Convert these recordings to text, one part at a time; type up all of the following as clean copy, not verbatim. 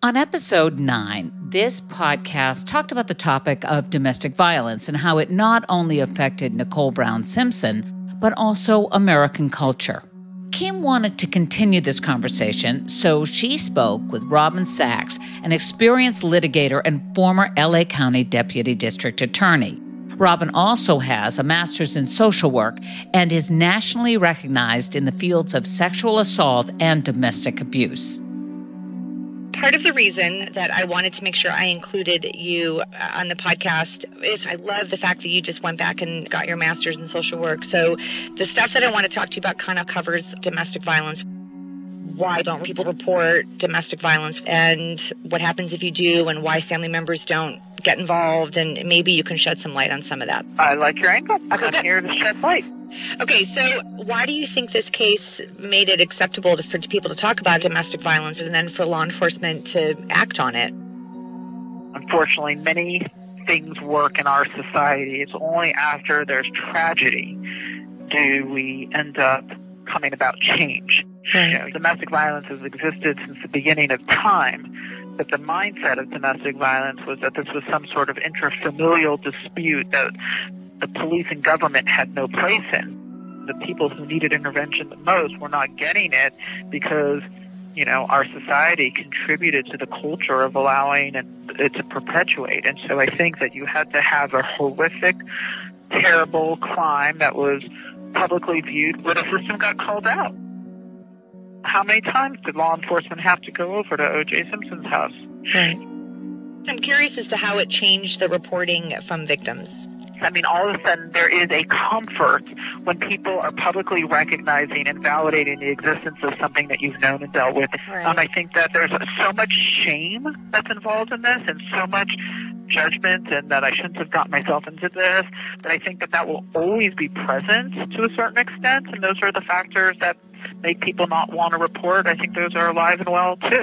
On episode 9, this podcast talked about the topic of domestic violence and how it not only affected Nicole Brown Simpson, but also American culture. Kim wanted to continue this conversation, so she spoke with Robin Sachs, an experienced litigator and former LA County Deputy District Attorney. Robin also has a master's in social work and is nationally recognized in the fields of sexual assault and domestic abuse. Part of the reason that I wanted to make sure I included you on the podcast is I love the fact that you just went back and got your master's in social work. So the stuff that I want to talk to you about kind of covers domestic violence. Why don't people report domestic violence and what happens if you do and why family members don't get involved, and maybe you can shed some light on some of that. I like your angle. I'm here to shed light. Okay, so why do you think this case made it acceptable for people to talk about domestic violence and then for law enforcement to act on it? Unfortunately, many things work in our society. It's only after there's tragedy do we end up coming about change. Right. You know, domestic violence has existed since the beginning of time, but the mindset of domestic violence was that this was some sort of intrafamilial dispute that the police and government had no place in. The people who needed intervention the most were not getting it because, you know, our society contributed to the culture of allowing it to perpetuate. And so I think that you had to have a horrific, terrible crime that was publicly viewed where the system got called out. How many times did law enforcement have to go over to O.J. Simpson's house? Right. I'm curious as to how it changed the reporting from victims. I mean, all of a sudden there is a comfort when people are publicly recognizing and validating the existence of something that you've known and dealt with. Right. I think that there's so much shame that's involved in this and so much judgment and that I shouldn't have gotten myself into this, that I think that that will always be present to a certain extent, and those are the factors that make people not want to report. I think those are alive and well, too.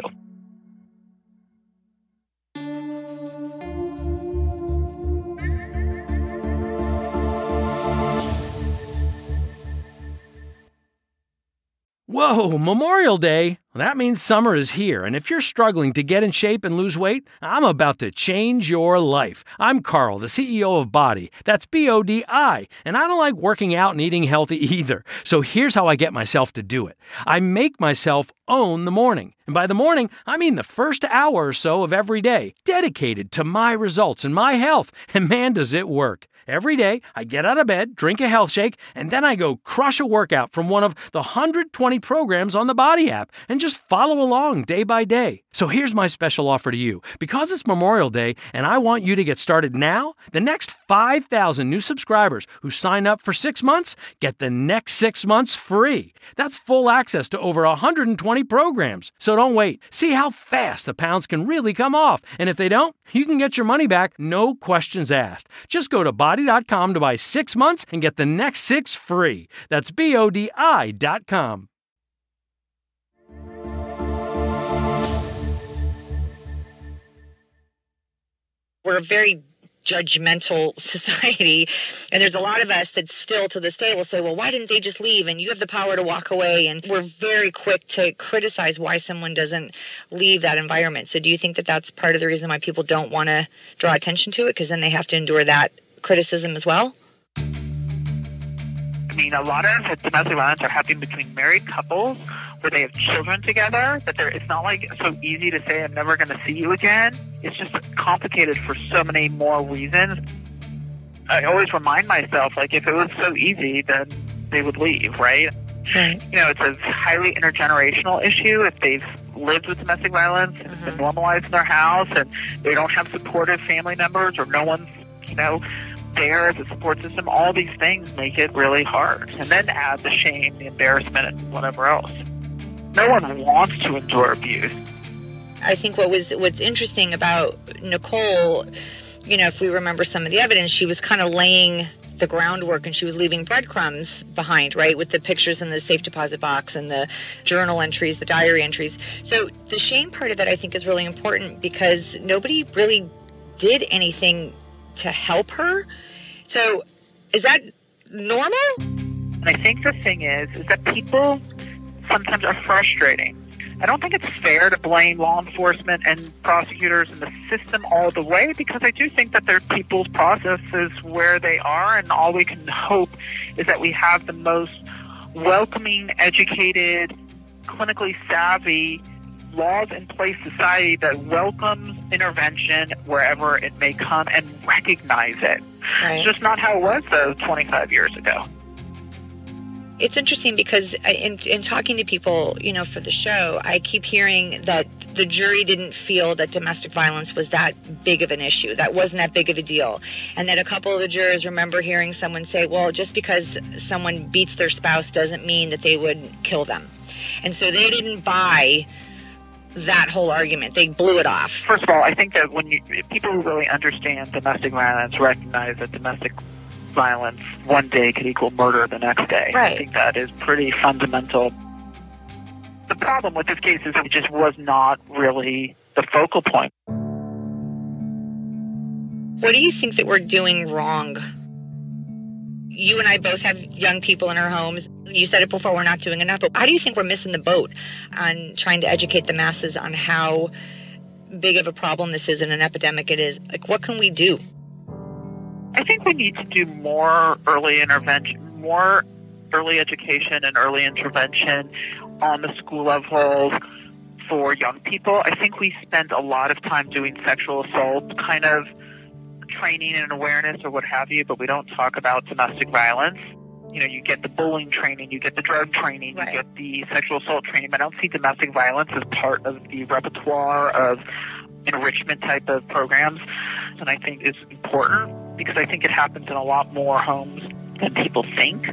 Whoa, Memorial Day. That means summer is here, and if you're struggling to get in shape and lose weight, I'm about to change your life. I'm Carl, the CEO of Body. That's BODI, and I don't like working out and eating healthy either. So here's how I get myself to do it. I make myself own the morning. And by the morning, I mean the first hour or so of every day, dedicated to my results and my health. And man, does it work. Every day, I get out of bed, drink a health shake, and then I go crush a workout from one of the 120 programs on the Body app and just follow along day by day. So here's my special offer to you. Because it's Memorial Day and I want you to get started now, the next 5,000 new subscribers who sign up for 6 months get the next 6 months free. That's full access to over 120 programs. So don't wait. See how fast the pounds can really come off. And if they don't, you can get your money back, no questions asked. Just go to Body.com to buy 6 months and get the next 6 free. That's BODI.com. We're a very judgmental society, and there's a lot of us that still to this day will say, well, why didn't they just leave? And you have the power to walk away. And we're very quick to criticize why someone doesn't leave that environment. So do you think that that's part of the reason why people don't want to draw attention to it, because then they have to endure that criticism as well? I mean, a lot of domestic violence are happening between married couples where they have children together, that it's not like so easy to say, I'm never going to see you again. It's just complicated for so many more reasons. I always remind myself, like, if it was so easy, then they would leave, right? Right. You know, it's a highly intergenerational issue. If they've lived with domestic violence and it's been normalized in their house and they don't have supportive family members or no one's, you know, there as a support system, all these things make it really hard. And then add the shame, the embarrassment, and whatever else. No one wants to endure abuse. I think what's interesting about Nicole, you know, if we remember some of the evidence, she was kind of laying the groundwork and she was leaving breadcrumbs behind, right, with the pictures in the safe deposit box and the journal entries, the diary entries. So the shame part of it, I think, is really important because nobody really did anything to help her. So is that normal? And I think the thing is that people sometimes are frustrating. I don't think it's fair to blame law enforcement and prosecutors and the system all the way, because I do think that their people's processes where they are, and all we can hope is that we have the most welcoming, educated, clinically savvy, laws in place society that welcomes intervention wherever it may come and recognize it. Right. It's just not how it was, though, 25 years ago. It's interesting because in talking to people, for the show, I keep hearing that the jury didn't feel that domestic violence was that big of an issue, that wasn't that big of a deal. And that a couple of the jurors remember hearing someone say, well, just because someone beats their spouse doesn't mean that they would kill them. And so they didn't buy that whole argument. They blew it off. First of all, I think that people who really understand domestic violence recognize that domestic violence one day could equal murder the next day. Right. I think that is pretty fundamental. The problem with this case is it just was not really the focal point. What do you think that we're doing wrong? You and I both have young people in our homes. You said it before, we're not doing enough. But how do you think we're missing the boat on trying to educate the masses on how big of a problem this is and an epidemic it is? Like, what can we do? I think we need to do more early intervention, more early education and early intervention on the school level for young people. I think we spend a lot of time doing sexual assault kind of training and awareness or what have you, but we don't talk about domestic violence. You get the bullying training, you get the drug training, right. You get the sexual assault training, but I don't see domestic violence as part of the repertoire of enrichment type of programs. And I think it's important because I think it happens in a lot more homes than people think.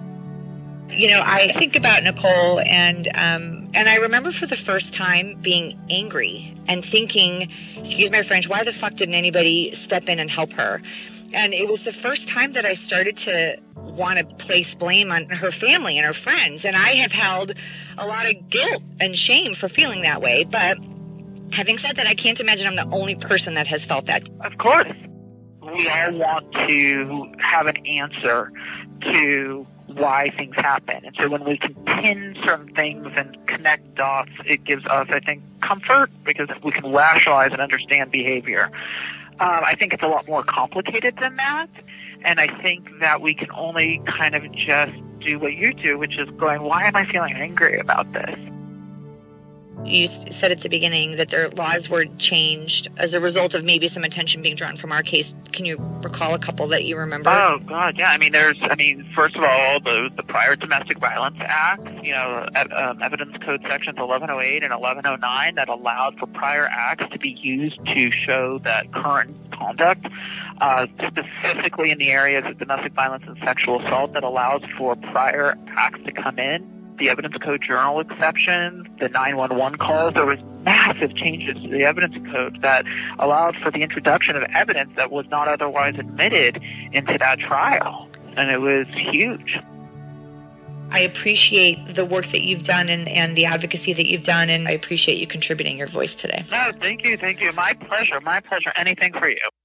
I think about Nicole and I remember for the first time being angry and thinking, excuse my French, why the fuck didn't anybody step in and help her? And it was the first time that I started to want to place blame on her family and her friends. And I have held a lot of guilt and shame for feeling that way. But having said that, I can't imagine I'm the only person that has felt that. Of course. We all want to have an answer to why things happen. And so when we can pin certain things and connect dots, it gives us, I think, comfort because we can rationalize and understand behavior. I think it's a lot more complicated than that. And I think that we can only kind of just do what you do, which is going, why am I feeling angry about this? You said at the beginning that their laws were changed as a result of maybe some attention being drawn from our case. Can you recall a couple that you remember? Oh, God, yeah. First of all, the prior Domestic Violence Act, Evidence Code Sections 1108 and 1109 that allowed for prior acts to be used to show that current conduct, specifically in the areas of domestic violence and sexual assault, that allows for prior acts to come in. The Evidence Code Journal exceptions, the 911 calls, there was massive changes to the Evidence Code that allowed for the introduction of evidence that was not otherwise admitted into that trial. And it was huge. I appreciate the work that you've done and the advocacy that you've done, and I appreciate you contributing your voice today. No, thank you. My pleasure. Anything for you.